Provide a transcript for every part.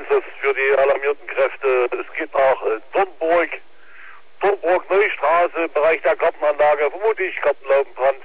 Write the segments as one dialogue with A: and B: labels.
A: Einsatz für die alarmierten Kräfte. Es geht nach Dornburg, Neustraße, Bereich der Gartenanlage, vermutlich Gartenlaubenbrand.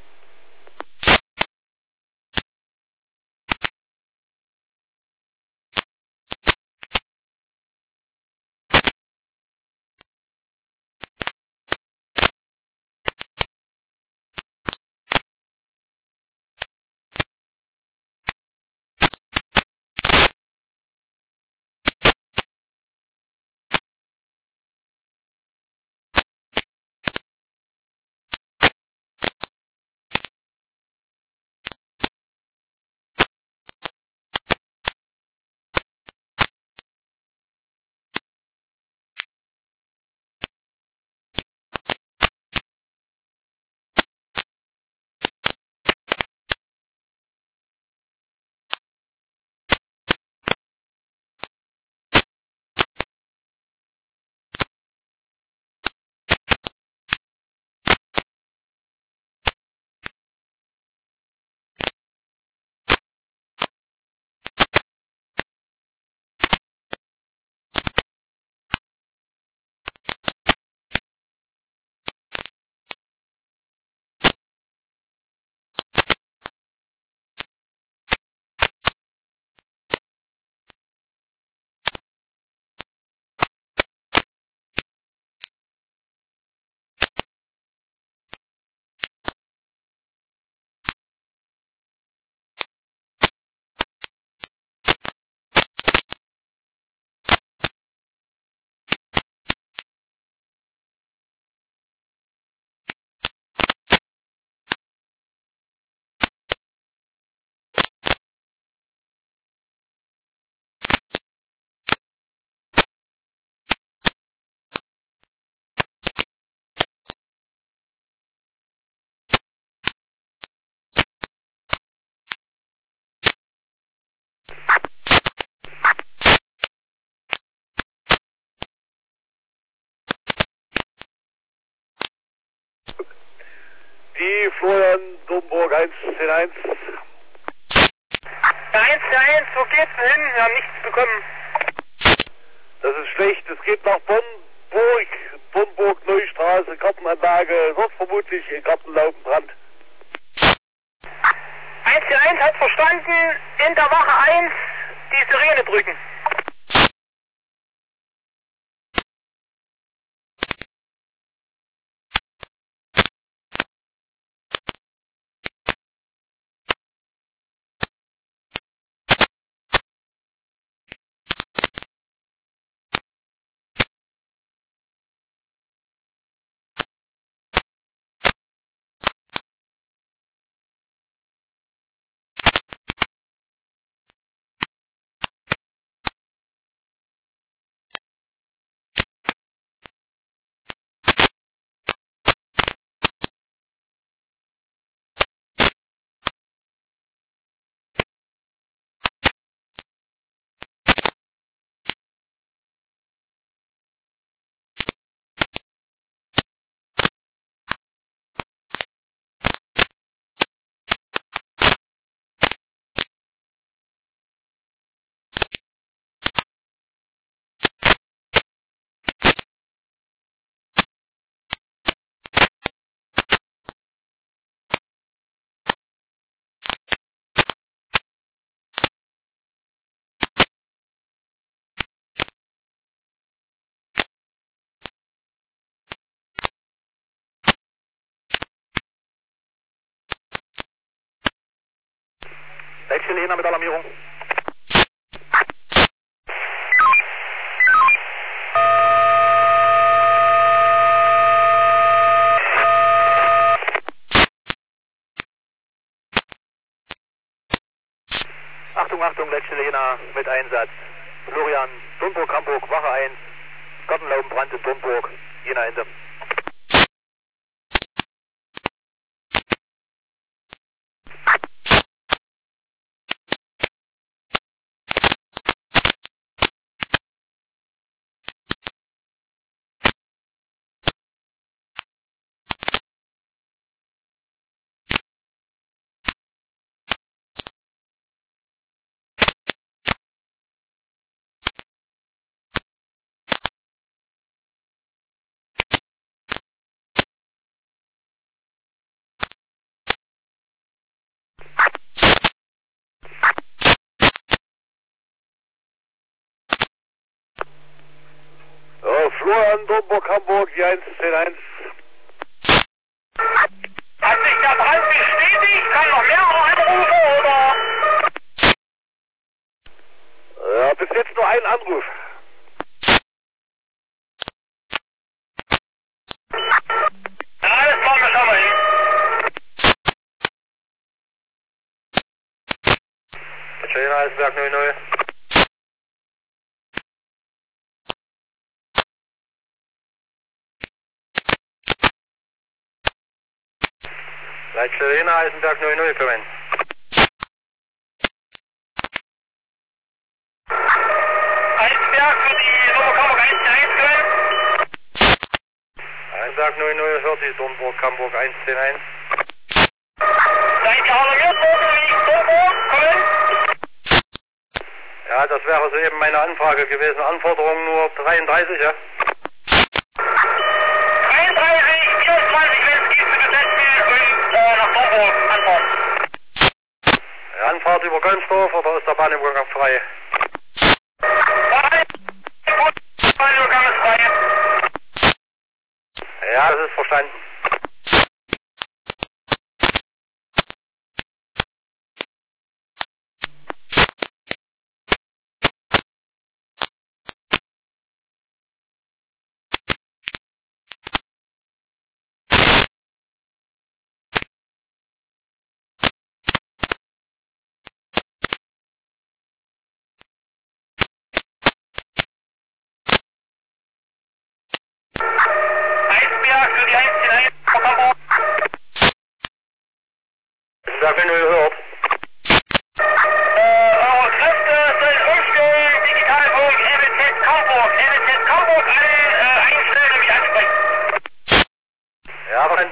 A: Die Florian Domburg 110-1.
B: 1-1, wo geht's denn hin? Wir haben nichts bekommen.
A: Das ist schlecht, es geht nach Dornburg, Neustraße, Gartenanlage, dort vermutlich Gartenlaubenbrand.
B: 1-1 hat verstanden, in der Wache 1 die Sirene drücken.
A: Welche Lena mit Alarmierung? Achtung, letzte Lena mit Einsatz. Florian, Dornburg, Hamburg, Wache 1, Gartenlaubenbrand in Dornburg, Jena Ende. Florian Domburg, Hamburg, die 1-10-1.
B: Hat sich der Brand bestätigt? Kann noch mehrere anrufen, oder?
A: Ja, bis jetzt nur ein Anruf.
B: Ja, alles klar, wir schauen mal hin.
A: Italiener Eisenberg 00. Italiener Eisenberg 00, komm hin.
B: Eisenberg für die Domburg Hamburg 1-1 können.
A: Eisenberg 00, hört die Domburg Hamburg 1-10-1.
B: Seid ihr alarmiert worden wegen Domburg? Kommen.
A: Ja, das wäre soeben meine Anfrage gewesen. Anforderung nur 33, ja?
B: 33, 24, wenn es geht, bitte setzen und nach Domburg antworten.
A: Anfahrt über Gönsdorf oder ist der Bahnübergang frei?
B: Bahnübergang ist frei.
A: Ja, das ist verstanden.
B: Eisenberg für die 1-1 von Hamburg.
A: Eisenberg 00 hört.
B: Eure Kräfte sollen umstellen, Digitalfunk, NWZ Hamburg. NWZ Hamburg alle einstellen und mich ansprechen.
A: Ja, verstanden.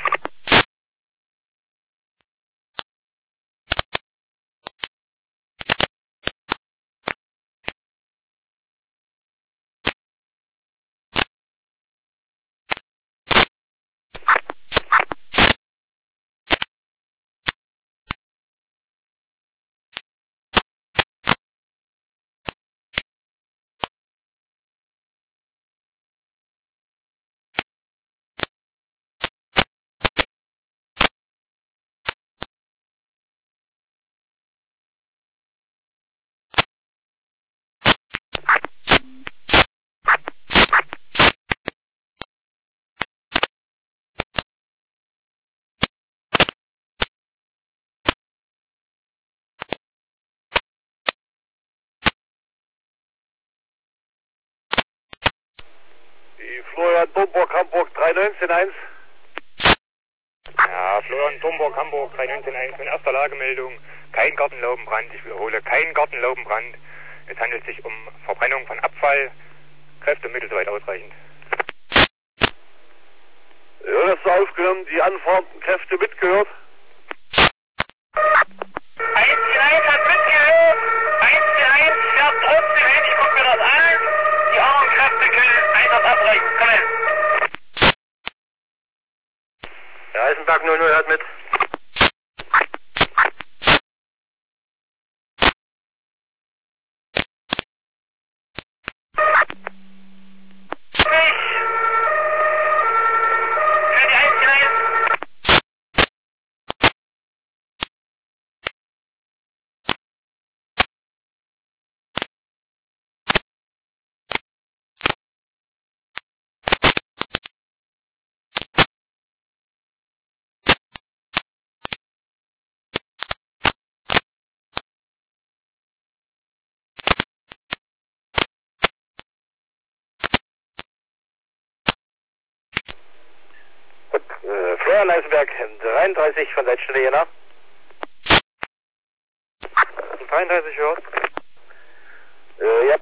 A: Die Florian Domburg Hamburg 3-19-1.
C: Ja, Florian Domburg Hamburg 3-19-1 in erster Lagemeldung. Kein Gartenlaubenbrand, ich wiederhole, kein Gartenlaubenbrand. Es handelt sich um Verbrennung von Abfall. Kräfte und Mittel soweit ausreichend.
A: Ja, das ist aufgenommen, die anfahrenden Kräfte mitgehört.
B: 1-1 hat mitgehört. 1-1 fährt trotzdem hin. Ich gucke mir das an. Die anderen Kräfte können Einsatz abbrechen. Komm hin.
A: Der Eisenberg 00 hört mit.
B: Für die 1-1.
A: Florian Eisenberg 33 von Leitstelle Jena.
C: 33 hört.
A: Ja.